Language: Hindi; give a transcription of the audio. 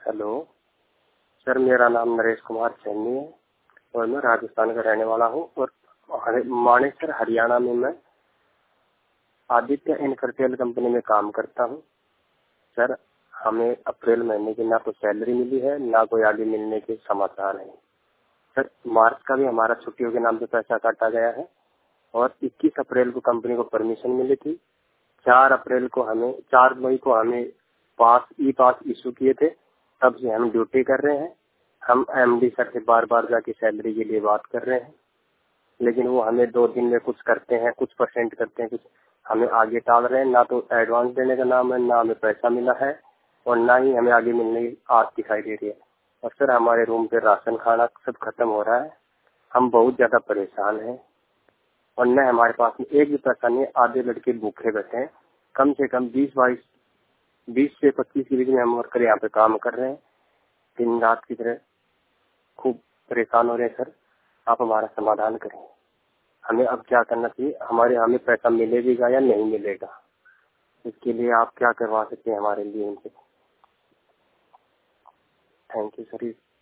हेलो सर, मेरा नाम नरेश कुमार सैनी है और मैं राजस्थान का रहने वाला हूँ। और मानेसर हरियाणा में मैं आदित्य इनफरटेल कंपनी में काम करता हूँ। सर, हमें अप्रैल महीने की ना कोई सैलरी मिली है, ना कोई आगे मिलने के समाचार हैं। सर, मार्च का भी हमारा छुट्टियों के नाम पे पैसा काटा गया है और 21 अप्रैल को कंपनी को परमिशन मिली थी। 4 मई को हमें ई पास इशू किए थे। तब से हम ड्यूटी कर रहे हैं। हम एमडी सर से बार बार जाके सैलरी के लिए बात कर रहे हैं, लेकिन वो हमें 2 दिन में कुछ करते हैं, कुछ परसेंट करते हैं, कुछ हमें आगे टाल रहे हैं। ना तो एडवांस देने का नाम है, ना हमें पैसा मिला है और ना ही हमें आगे मिलने की आस दिखाई दे रही है। और सर, हमारे रूम पे राशन खाना सब खत्म हो रहा है। हम बहुत ज्यादा परेशान हैं और न हमारे पास में एक भी पैसा नहीं है। आधे लड़के भूखे बैठे हैं। कम से कम 20 से 25 के बीच में हम वर्कर यहाँ पे काम कर रहे हैं, दिन रात की तरह खूब परेशान हो रहे हैं। सर, आप हमारा समाधान करें। हमें अब क्या करना चाहिए? हमें पैसा मिलेगा या नहीं मिलेगा? इसके लिए आप क्या करवा सकते हैं हमारे लिए? उनसे थैंक यू सर।